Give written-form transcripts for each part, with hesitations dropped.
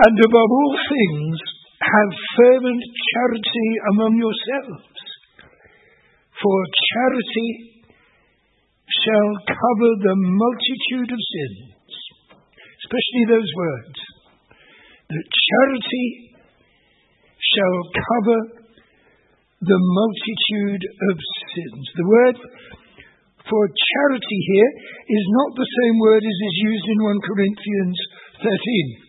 And above all things, have fervent charity among yourselves, for charity shall cover the multitude of sins. Especially those words, that charity shall cover the multitude of sins. The word for charity here is not the same word as is used in 1 Corinthians 13.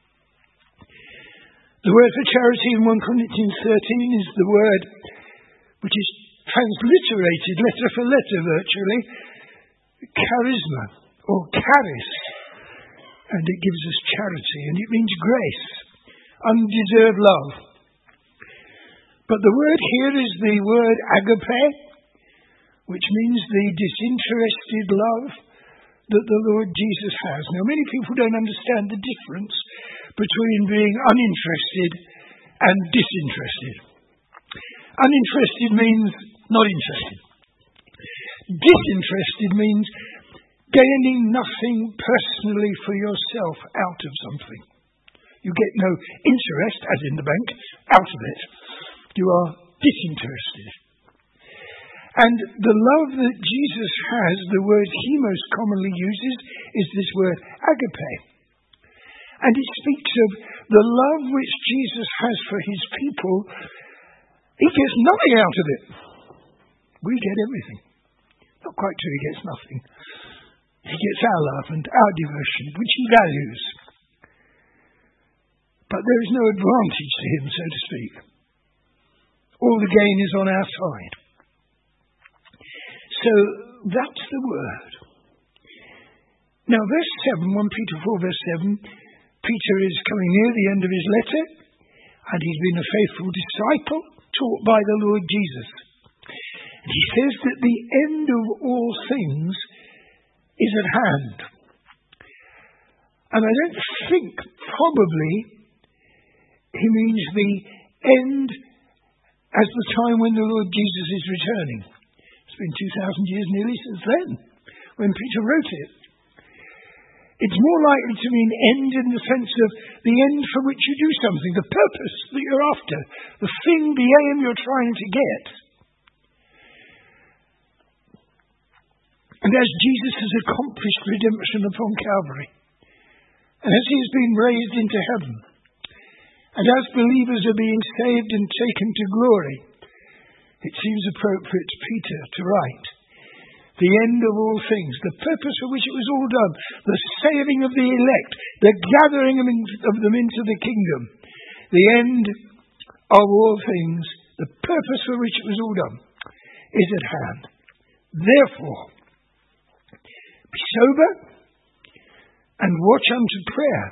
The word for charity in 1 Corinthians 13 is the word which is transliterated letter for letter virtually, charisma or charis, and it gives us charity, and it means grace, undeserved love. But the word here is the word agape, which means the disinterested love that the Lord Jesus has. Now, many people don't understand the difference between being uninterested and disinterested. Uninterested means not interested. Disinterested means gaining nothing personally for yourself out of something. You get no interest, as in the bank, out of it. You are disinterested. And the love that Jesus has, the word he most commonly uses, is this word agape. And it speaks of the love which Jesus has for his people. He gets nothing out of it. We get everything. Not quite true, he gets nothing. He gets our love and our devotion, which he values. But there is no advantage to him, so to speak. All the gain is on our side. So that's the word. Now, verse 7, 1 Peter 4, verse 7, Peter is coming near the end of his letter, and he's been a faithful disciple taught by the Lord Jesus. And he says that the end of all things is at hand. And I don't think probably he means the end as the time when the Lord Jesus is returning. It's been 2,000 years nearly since then, when Peter wrote it. It's more likely to mean end in the sense of the end for which you do something, the purpose that you're after, the thing, the aim you're trying to get. And as Jesus has accomplished redemption upon Calvary, and as he has been raised into heaven, and as believers are being saved and taken to glory, it seems appropriate to Peter to write, the end of all things, the purpose for which it was all done, the saving of the elect, the gathering of them into the kingdom, the end of all things, the purpose for which it was all done, is at hand. Therefore, be sober and watch unto prayer.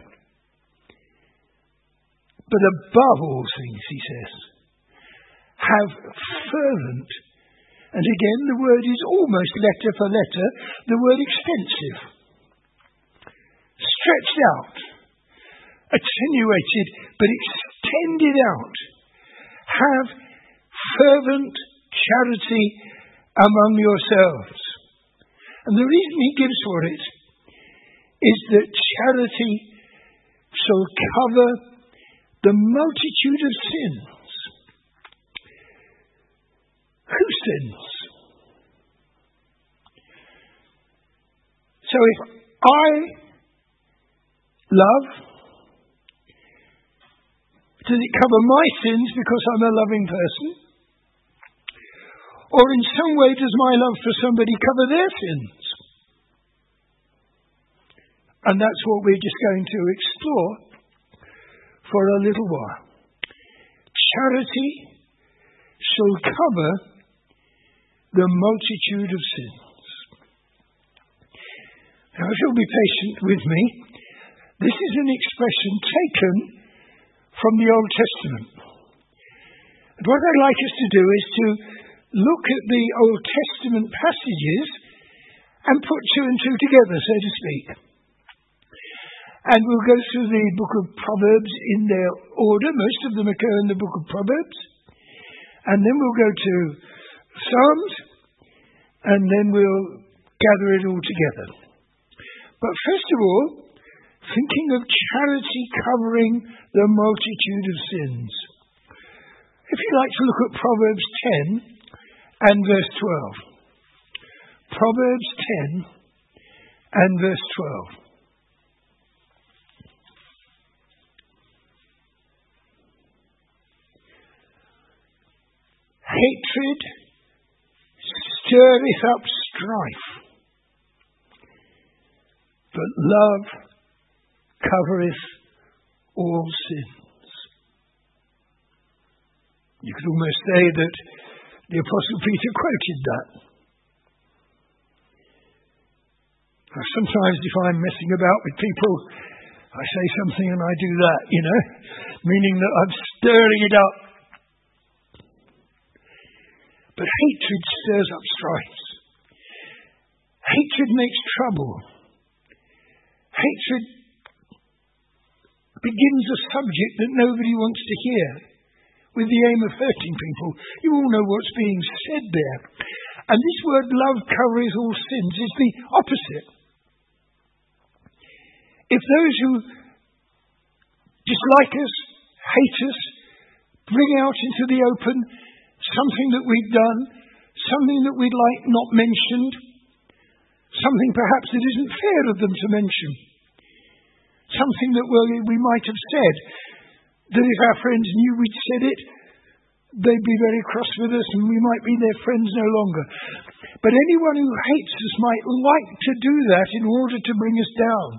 But above all things, he says, have fervent, and again the word is almost letter for letter, the word extensive, stretched out, attenuated, but extended out. Have fervent charity among yourselves. And the reason he gives for it is that charity shall cover the multitude of sins. Whose sins? So if I love, does it cover my sins because I'm a loving person? Or in some way does my love for somebody cover their sins? And that's what we're just going to explore for a little while. Charity shall cover the multitude of sins. Now, if you'll be patient with me, this is an expression taken from the Old Testament. And what I'd like us to do is to look at the Old Testament passages and put two and two together, so to speak. And we'll go through the book of Proverbs in their order. Most of them occur in the book of Proverbs. And then we'll go to Psalms, and then we'll gather it all together. But first of all, thinking of charity covering the multitude of sins. If you'd like to look at Proverbs 10 and verse 12. Proverbs 10 and verse 12. Hatred stirreth up strife, but love covereth all sins. You could almost say that the Apostle Peter quoted that. Now, sometimes if I'm messing about with people, I say something and I do that, meaning that I'm stirring it up. But hatred stirs up strife. Hatred makes trouble. Hatred begins a subject that nobody wants to hear, with the aim of hurting people. You all know what's being said there. And this word, love covers all sins, is the opposite. If those who dislike us, hate us, bring out into the open something that we've done, something that we'd like not mentioned, something perhaps that isn't fair of them to mention, something that we might have said, that if our friends knew we'd said it, they'd be very cross with us and we might be their friends no longer. But anyone who hates us might like to do that in order to bring us down.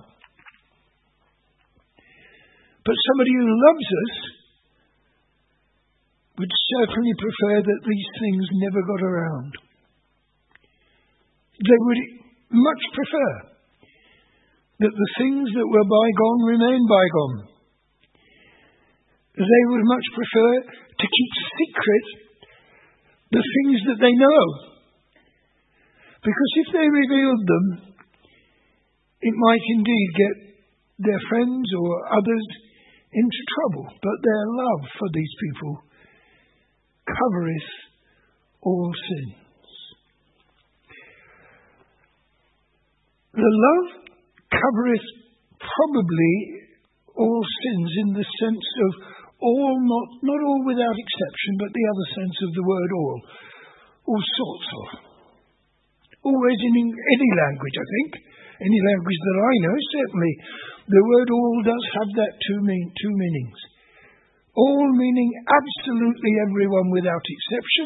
But somebody who loves us would certainly prefer that these things never got around. They would much prefer that the things that were bygone remain bygone. They would much prefer to keep secret the things that they know. Because if they revealed them, it might indeed get their friends or others into trouble. But their love for these people covereth all sins. The love covereth probably all sins in the sense of all, not all without exception, but the other sense of the word all sorts of. Always in any language, I think, any language that I know, certainly, the word all does have that two meanings. All meaning absolutely everyone without exception,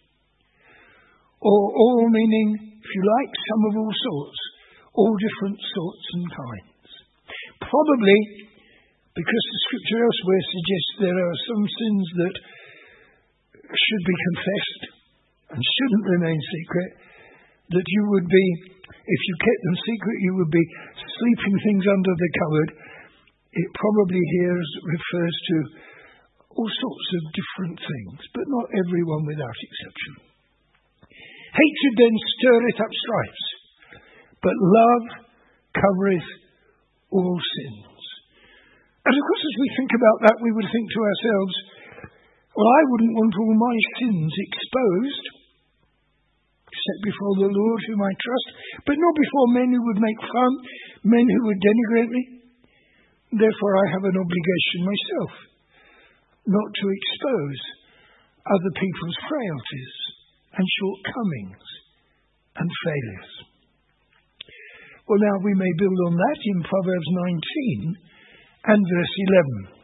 or all meaning, if you like, some of all sorts, all different sorts and kinds. Probably because the scripture elsewhere suggests there are some sins that should be confessed and shouldn't remain secret, that you would be, if you kept them secret, you would be sleeping things under the cupboard. It probably here refers to all sorts of different things, but not everyone without exception. Hatred then stirreth up strifes, but love covereth all sins. And of course, as we think about that, we would think to ourselves, well, I wouldn't want all my sins exposed, except before the Lord whom I trust, but not before men who would make fun, men who would denigrate me. Therefore, I have an obligation myself not to expose other people's frailties and shortcomings and failures. Well, now we may build on that in Proverbs 19 and verse 11,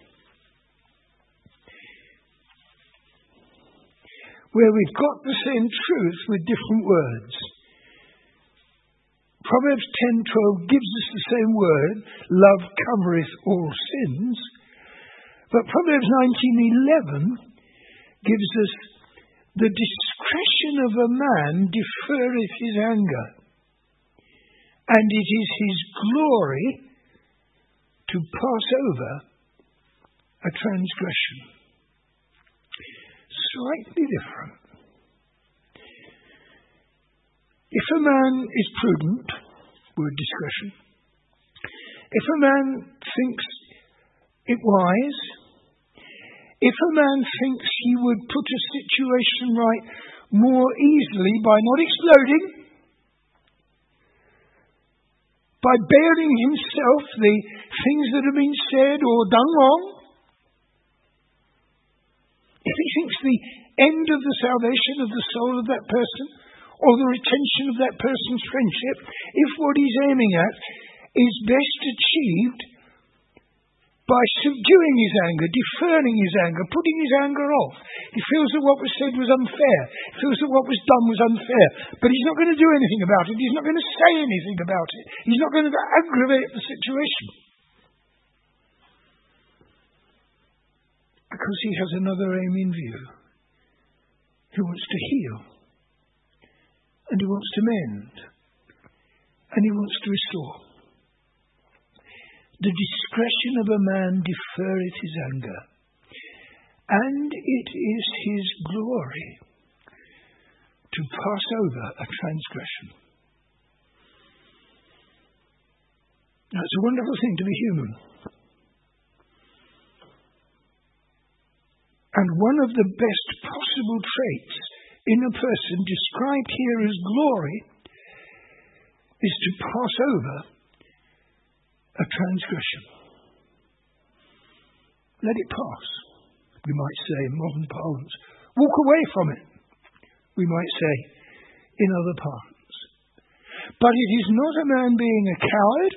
where we've got the same truth with different words. Proverbs 10:12 gives us the same word, love covereth all sins, but Proverbs 19:11 gives us the discretion of a man deferreth his anger, and it is his glory to pass over a transgression. Slightly different. If a man is prudent, word discretion, if a man thinks it wise, if a man thinks he would put a situation right more easily by not exploding, by bearing himself the things that have been said or done wrong, if he thinks the end of the salvation of the soul of that person or the retention of that person's friendship, if what he's aiming at is best achieved by subduing his anger, deferring his anger, putting his anger off. He feels that what was said was unfair. He feels that what was done was unfair. But he's not going to do anything about it. He's not going to say anything about it. He's not going to aggravate the situation. Because he has another aim in view. He wants to heal. And he wants to mend. And he wants to restore. The discretion of a man deferreth his anger, and it is his glory to pass over a transgression. Now, it's a wonderful thing to be human. And one of the best possible traits in a person described here as glory is to pass over a transgression. Let it pass. We might say in modern parlance, walk away from it. We might say in other parlance. But it is not a man being a coward.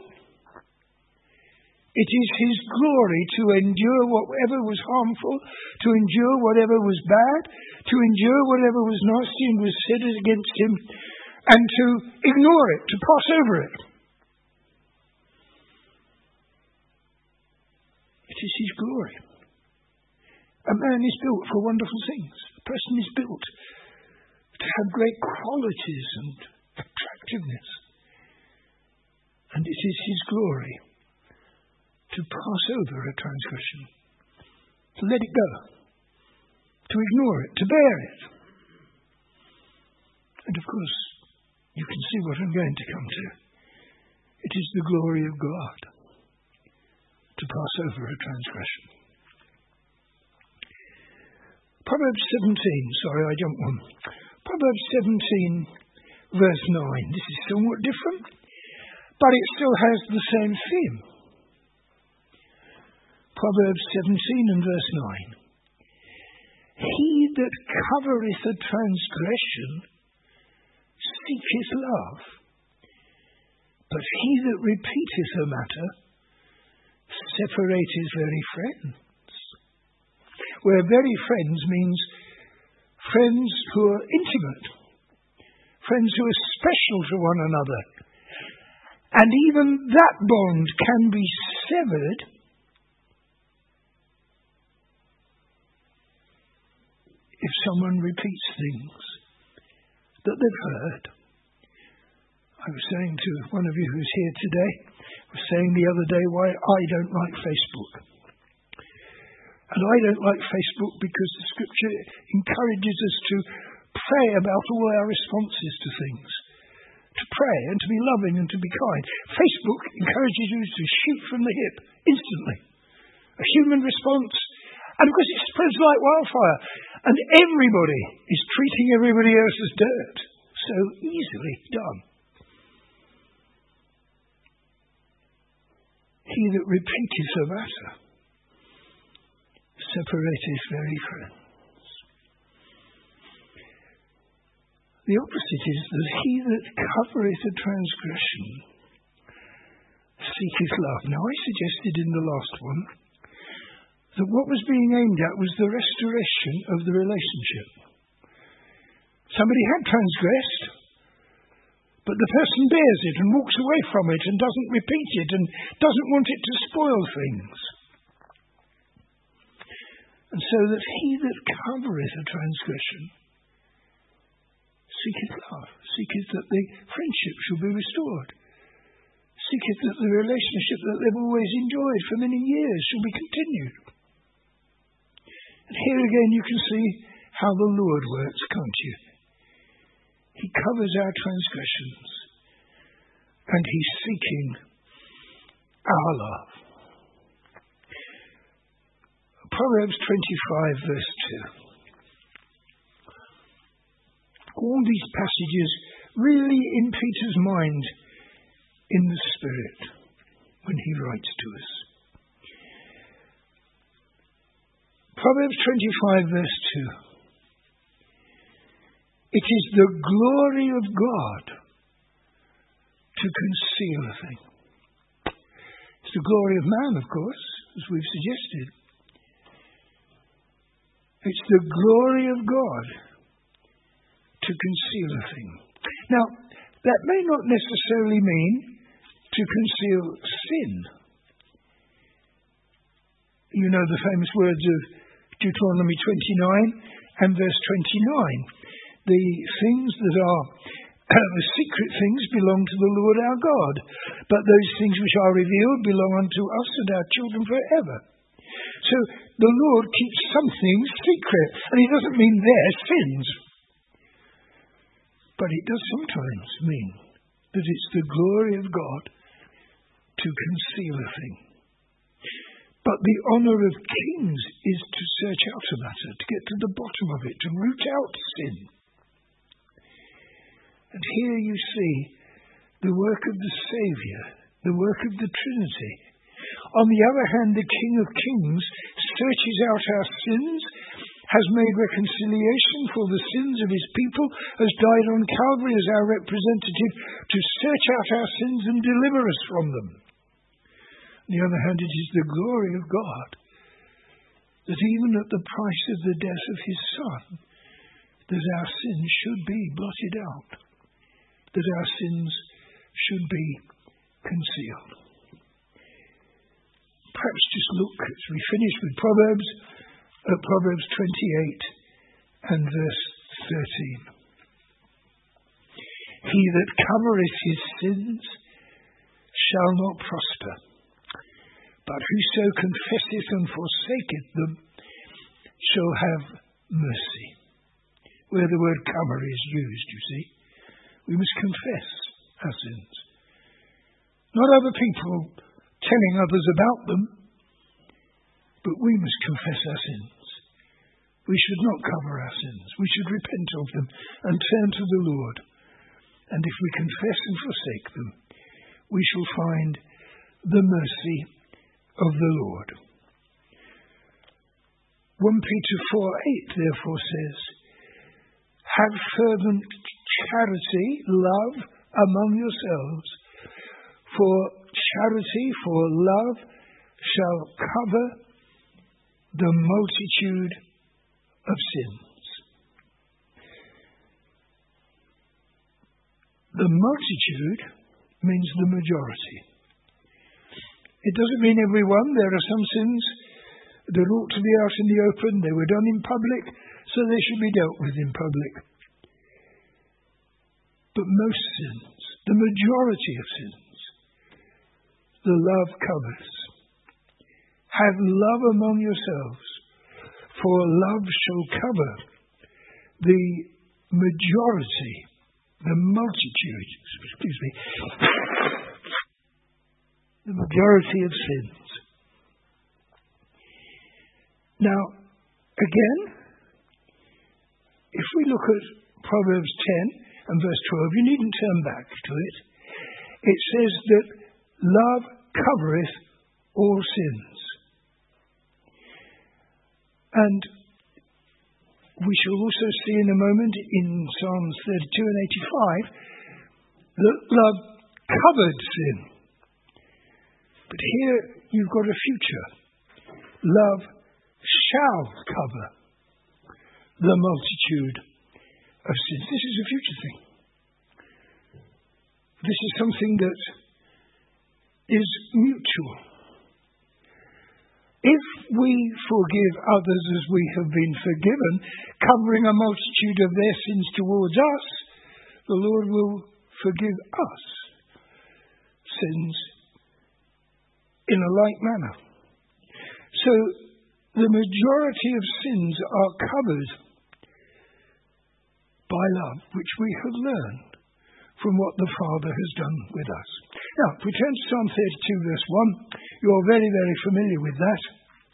It is his glory to endure whatever was harmful, to endure whatever was bad, to endure whatever was nasty and was said against him, and to ignore it, to pass over it. It is his glory. A man is built for wonderful things. A person is built to have great qualities and attractiveness. And it is his glory to pass over a transgression, to let it go, to ignore it, to bear it. And of course, you can see what I'm going to come to. It is the glory of God to pass over a transgression. Proverbs 17, sorry I jumped one. Proverbs 17 verse 9. This is somewhat different, but it still has the same theme. Proverbs 17 and verse 9. He that covereth a transgression seeketh love, but he that repeateth a matter separate his very friends. Where very friends means friends who are intimate, friends who are special to one another. And even that bond can be severed if someone repeats things that they've heard. I was saying to one of you who's here today, I was saying the other day why I don't like Facebook. And I don't like Facebook because the Scripture encourages us to pray about all our responses to things. To pray and to be loving and to be kind. Facebook encourages you to shoot from the hip instantly. A human response. And of course it spreads like wildfire. And everybody is treating everybody else as dirt. So easily done. He that repeateth a matter separateth very friends. The opposite is that he that covereth a transgression seeketh love. Now I suggested in the last one that what was being aimed at was the restoration of the relationship. Somebody had transgressed, but the person bears it and walks away from it and doesn't repeat it and doesn't want it to spoil things. And so that he that covereth a transgression seeketh love, seeketh that the friendship shall be restored, seeketh that the relationship that they've always enjoyed for many years shall be continued. And here again you can see how the Lord works, can't you? He covers our transgressions and he's seeking our love. Proverbs 25 verse 2. All these passages really in Peter's mind in the Spirit when he writes to us. Proverbs 25 verse 2. It is the glory of God to conceal a thing. It's the glory of man, of course, as we've suggested. It's the glory of God to conceal a thing. Now, that may not necessarily mean to conceal sin. You know the famous words of Deuteronomy 29 and verse 29. The things that are the secret things belong to the Lord our God, but those things which are revealed belong unto us and our children forever. So the Lord keeps some things secret, and he doesn't mean they're sins. But it does sometimes mean that it's the glory of God to conceal a thing. But the honour of kings is to search out a matter, to get to the bottom of it, to root out sin. And here you see the work of the Saviour, the work of the Trinity. On the other hand, the King of Kings searches out our sins, has made reconciliation for the sins of his people, has died on Calvary as our representative to search out our sins and deliver us from them. On the other hand, it is the glory of God that even at the price of the death of his Son, that our sins should be blotted out, that our sins should be concealed. Perhaps just look, as we finish with Proverbs, at Proverbs 28 and verse 13. He that covereth his sins shall not prosper, but whoso confesseth and forsaketh them shall have mercy. Where the word cover is used, you see, we must confess our sins. Not other people telling others about them, but we must confess our sins. We should not cover our sins. We should repent of them and turn to the Lord. And if we confess and forsake them, we shall find the mercy of the Lord. 1 Peter 4:8 therefore says, have fervent charity, love among yourselves, for charity, for love shall cover the multitude of sins. The multitude means the majority. It doesn't mean everyone. There are some sins that ought to be out in the open. They were done in public, so they should be dealt with in public. But most sins, the majority of sins, the love covers. Have love among yourselves, for love shall cover the majority, the multitude, the majority of sins. Now, again, if we look at Proverbs 10 and verse 12, you needn't turn back to it. It says that love covereth all sins. And we shall also see in a moment in Psalms 32 and 85 that love covered sin. But here you've got a future. Love shall cover the multitude of sins. This is a future thing. This is something that is mutual. If we forgive others as we have been forgiven, covering a multitude of their sins towards us, the Lord will forgive us sins in a like manner. So the majority of sins are covered by love, which we have learned from what the Father has done with us. Now, if we turn to Psalm 32 verse 1, you're very, very familiar with that.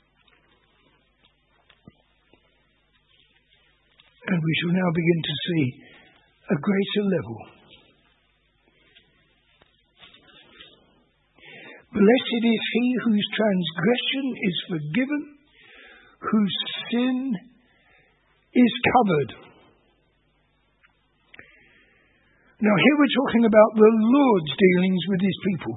And we shall now begin to see a greater level Blessed is he whose transgression is forgiven, whose sin is covered. Now here we're talking about the Lord's dealings with his people.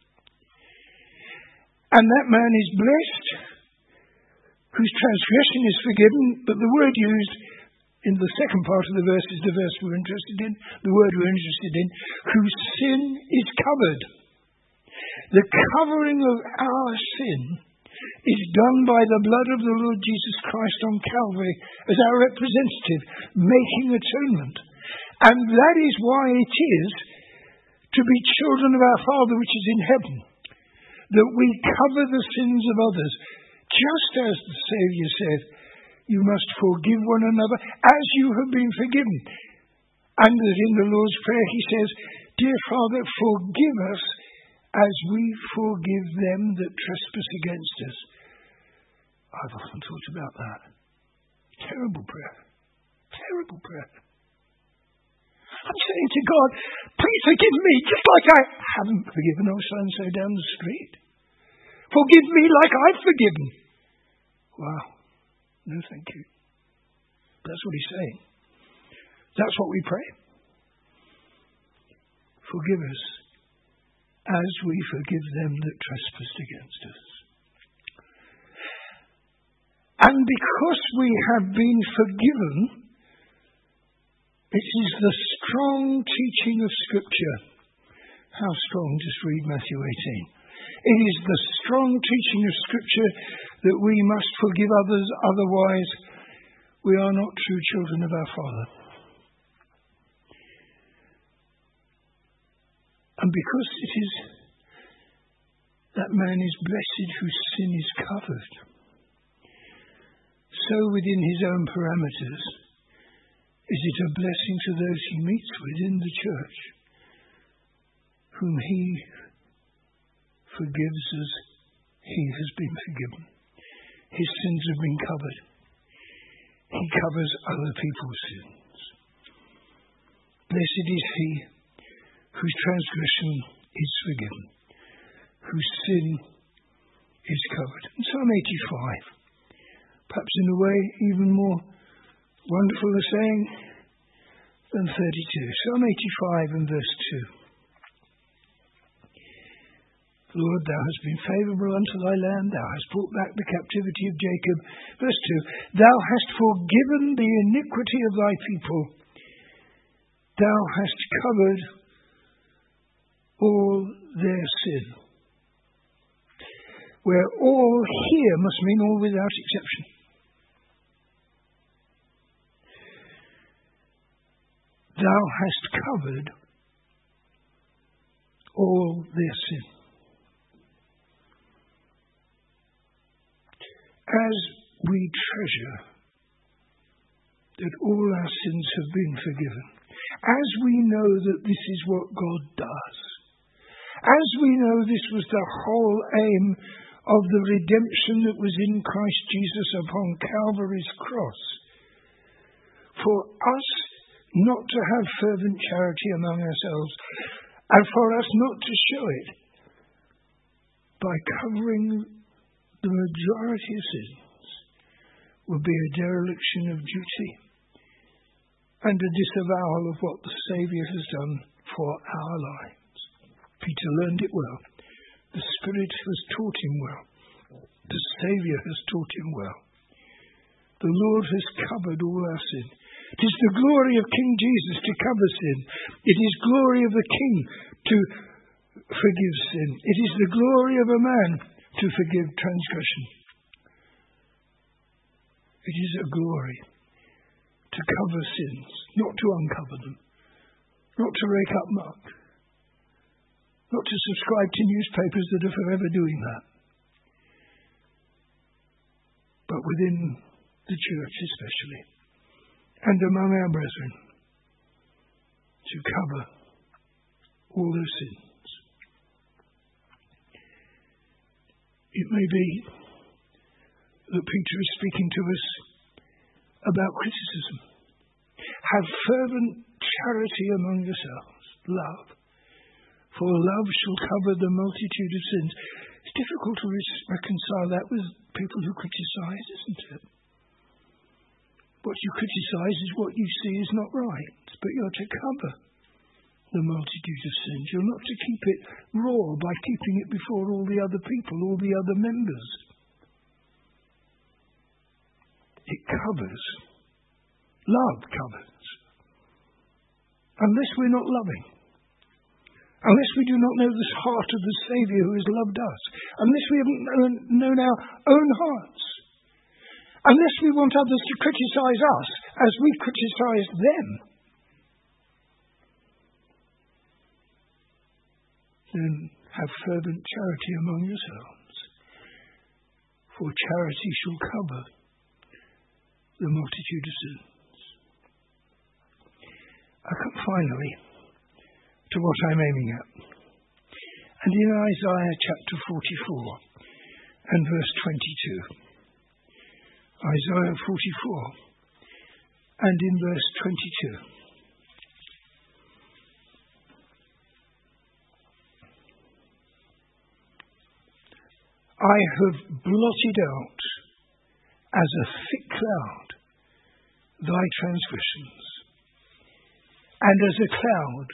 And that man is blessed, whose transgression is forgiven, but the word used in the second part of the verse is the verse we're interested in, the word we're interested in, whose sin is covered. The covering of our sin is done by the blood of the Lord Jesus Christ on Calvary as our representative, making atonement. And that is why it is to be children of our Father which is in heaven, that we cover the sins of others, just as the Saviour said, you must forgive one another as you have been forgiven. And that in the Lord's Prayer he says, Dear Father, forgive us as we forgive them that trespass against us. I've often thought about that. Terrible prayer. Terrible prayer. I'm saying to God, please forgive me just like I haven't forgiven old so-and-so down the street. Forgive me like I've forgiven. Wow. No, thank you. That's what he's saying. That's what we pray. Forgive us as we forgive them that trespass against us. And because we have been forgiven, it is the strong teaching of Scripture. How strong? Just read Matthew 18. It is the strong teaching of Scripture that we must forgive others, otherwise we are not true children of our Father. And because it is that man is blessed whose sin is covered, so within his own parameters is it a blessing to those he meets within the church, whom he forgives as he has been forgiven. His sins have been covered. He covers other people's sins. Blessed is he whose transgression is forgiven, whose sin is covered. And Psalm 85, perhaps in a way even more wonderful a saying than 32. Psalm 85 and verse 2. Lord, thou hast been favourable unto thy land, thou hast brought back the captivity of Jacob. Verse 2, thou hast forgiven the iniquity of thy people, thou hast covered all their sin. Where all here must mean all without exception. Thou hast covered all their sin. As we treasure that all our sins have been forgiven, as we know that this is what God does, as we know this was the whole aim of the redemption that was in Christ Jesus upon Calvary's cross, for us not to have fervent charity among ourselves, and for us not to show it by covering the majority of sins, would be a dereliction of duty and a disavowal of what the Saviour has done for our lives. Peter learned it well. The Spirit has taught him well. The Saviour has taught him well. The Lord has covered all our sin. It is the glory of King Jesus to cover sin. It is glory of the King to forgive sin. It is the glory of a man to forgive transgression. It is a glory to cover sins, not to uncover them, not to rake up muck, not to subscribe to newspapers that are forever doing that, but within the church especially, and among our brethren, to cover all their sins. It may be that Peter is speaking to us about criticism. Have fervent charity among yourselves, love, For love shall cover the multitude of sins. It's difficult to reconcile that with people who criticize, isn't it? What you criticize is what you see is not right, but you're to cover the multitude of sins. You're not to keep it raw by keeping it before all the other people, all the other members. It covers. Love covers. Unless we're not loving. Unless we do not know the heart of the Saviour who has loved us. Unless we haven't known our own hearts. Unless we want others to criticize us as we criticize them. Then have fervent charity among yourselves. For charity shall cover the multitude of sins. I come finally to what I'm aiming at. And in Isaiah chapter 44 and verse 22. Isaiah 44 and in verse 22. I have blotted out as a thick cloud thy transgressions, and as a cloud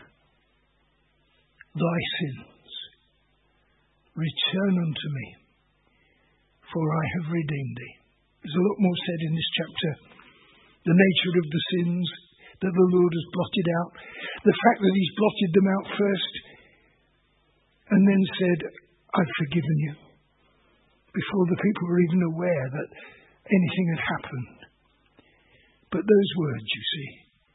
thy sins. Return unto me, for I have redeemed thee. There's a lot more said in this chapter. The nature of the sins that the Lord has blotted out, the fact that he's blotted them out first, and then said, I've forgiven you, before the people were even aware that anything had happened. But those words, you see,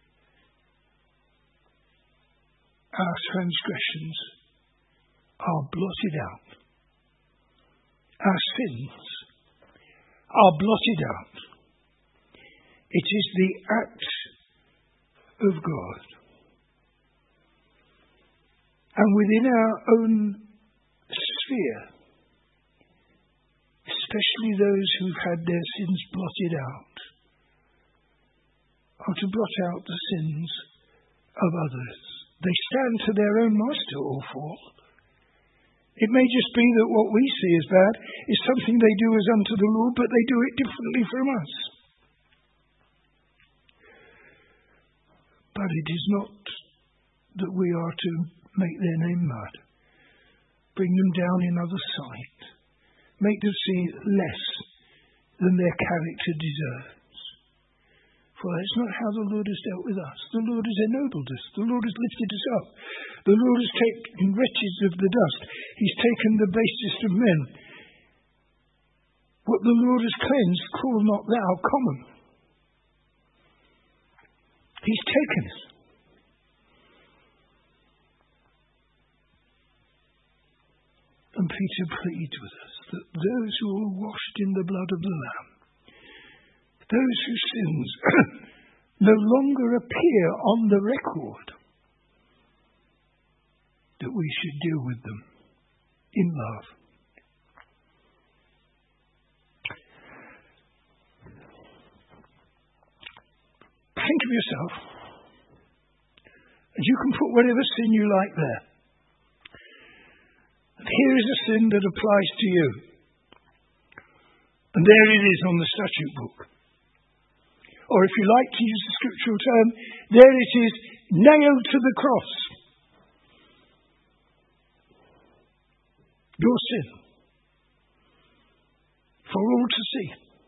our transgressions are blotted out. Our sins are blotted out. It is the act of God. And within our own sphere, especially those who've had their sins blotted out, are to blot out the sins of others. They stand to their own master or fall. It may just be that what we see as bad is something they do as unto the Lord, but they do it differently from us. But it is not that we are to make their name mud, bring them down in others' sight, make them see less than their character deserves. For that's not how the Lord has dealt with us. The Lord has ennobled us. The Lord has lifted us up. The Lord has taken wretches of the dust. He's taken the basest of men. What the Lord has cleansed, call not thou common. He's taken us. And Peter pleads with us that those who are washed in the blood of the Lamb, those whose sins no longer appear on the record, that we should deal with them in love. Think of yourself, and you can put whatever sin you like there. And here is a sin that applies to you. And there it is on the statute book. Or if you like to use the scriptural term, there it is, nailed to the cross. Your sin. For all to see.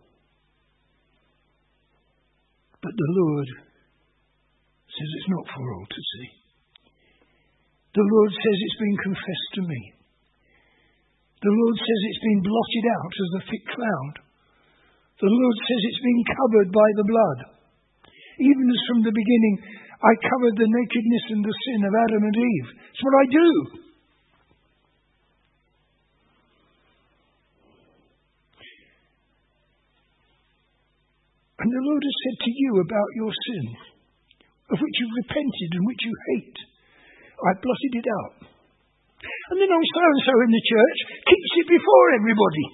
But the Lord says it's not for all to see. The Lord says it's been confessed to me. The Lord says it's been blotted out as a thick cloud. The Lord says it's been covered by the blood. Even as from the beginning I covered the nakedness and the sin of Adam and Eve. It's what I do. And the Lord has said to you about your sin, of which you've repented and which you hate, I blotted it out. And then old so-and-so in the church keeps it before everybody.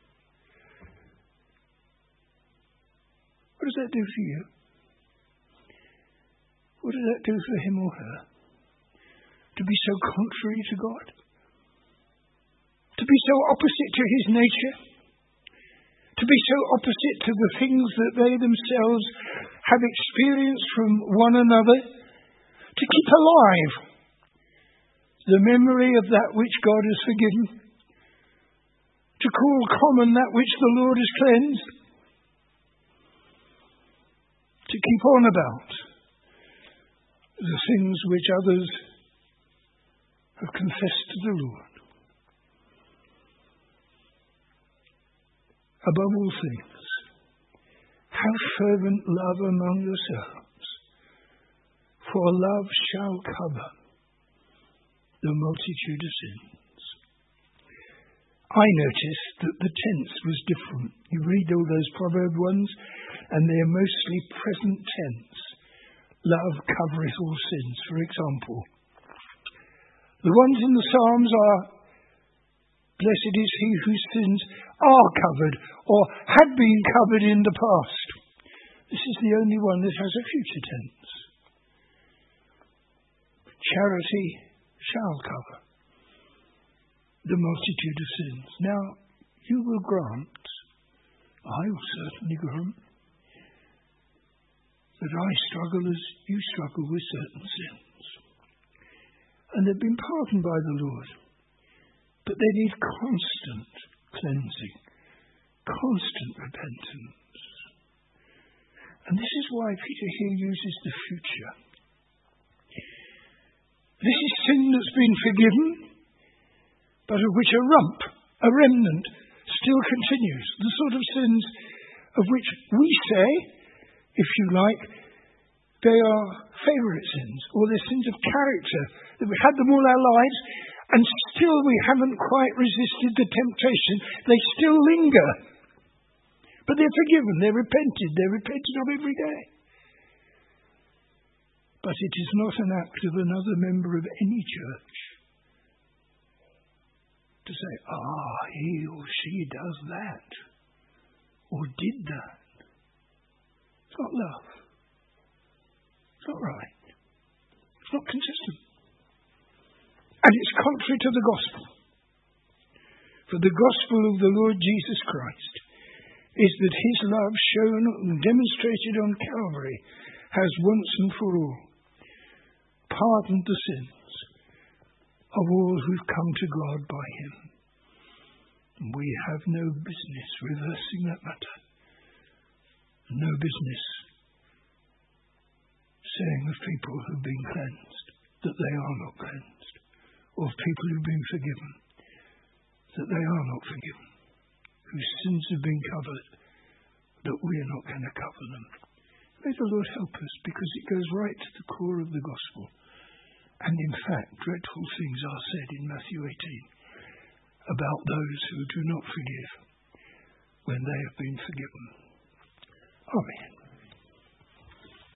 What does that do for you? What does that do for him or her? to be so contrary to God, to be so opposite to his nature, to be so opposite to the things that they themselves have experienced from one another, to keep alive the memory of that which God has forgiven, to call common that which the Lord has cleansed, to keep on about the things which others have confessed to the Lord. Above all things, have fervent love among yourselves, for love shall cover the multitude of sins. I noticed that the tense was different. You read all those proverb ones, and they are mostly present tense. Love covereth all sins, for example. The ones in the Psalms are, blessed is he whose sins are covered, or had been covered in the past. This is the only one that has a future tense. Charity shall cover the multitude of sins. Now, you will grant, I will certainly grant, that I struggle as you struggle with certain sins. And they've been pardoned by the Lord. But they need constant cleansing, constant repentance. And this is why Peter here uses the future. This is sin that's been forgiven, but of which a remnant, still continues. The sort of sins of which we say, if you like, they are favourite sins, or they're sins of character, that we've had them all our lives, and still we haven't quite resisted the temptation. They still linger. But they're forgiven, they're repented of every day. But it is not an act of another member of any church to say, he or she does that, or did that. It's not love. It's not right. It's not consistent. And it's contrary to the gospel. For the gospel of the Lord Jesus Christ is that his love shown and demonstrated on Calvary has once and for all pardoned the sins of all who've come to God by him. And we have no business reversing that matter. No business saying of people who've been cleansed that they are not cleansed, or of people who've been forgiven that they are not forgiven, whose sins have been covered, that we are not going to cover them. May the Lord help us, because it goes right to the core of the gospel. And in fact, dreadful things are said in Matthew 18 about those who do not forgive when they have been forgiven. Amen.